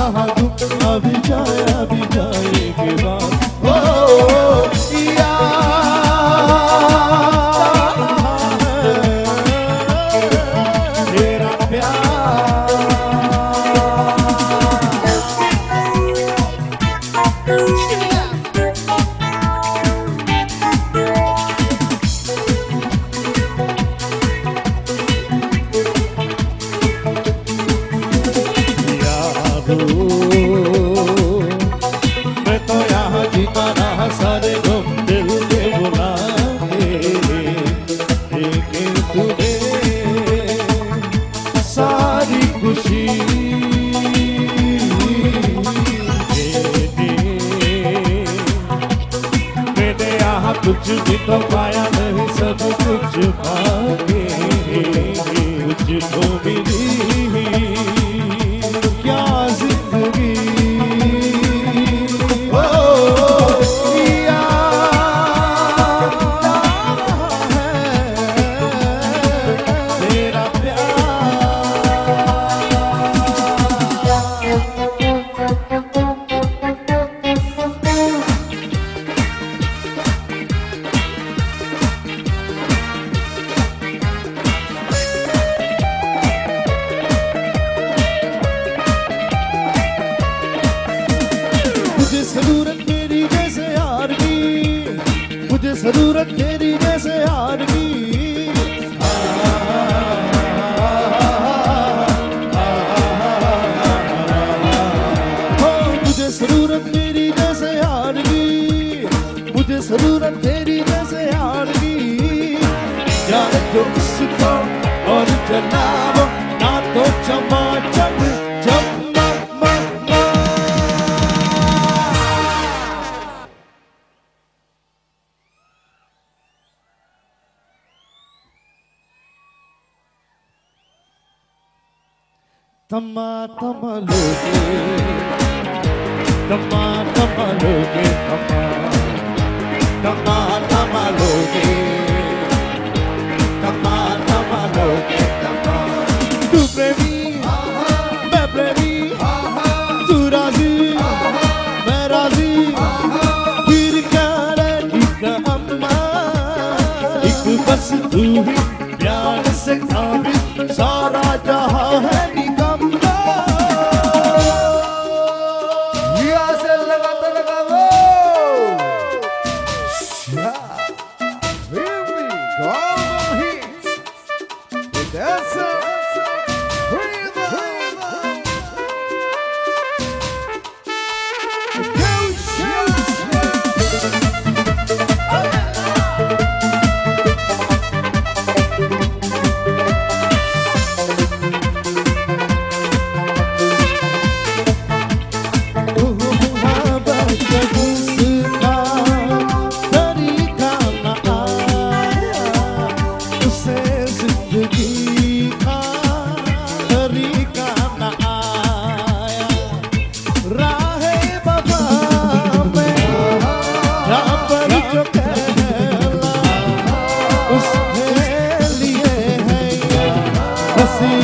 कहाँ तुम अभी जाए के बाद तेरा प्यार मैं तो यहाँ जीता रहा सारे गम दिल के बुला लेकिन तुम्हें सारी खुशी मैंने यहाँ कुछ भी तो पाया नहीं, सब कुछ पाके मुझको मिली क्या जिंदगी। जरूरत तेरी जैसे यार की, मुझे जरूरत तेरी जैसे यार की। मुझे जरूरत तेरी जैसे यार की, मुझे जरूरत तेरी जैसे यार की। जाने तो उसको और जनाबो ना तो चमाचम जब तमा तमा लोगे, तमा तमा लोगे, तमा तमा लोगे, तमा तमा लोगे, तमा। तू प्रेमी मैं प्रेमी, तू राजी मैं राजी, फिर क्या रहेगा अम्मा, एक बस तू ही प्यार से काबिल, सारा जहां है see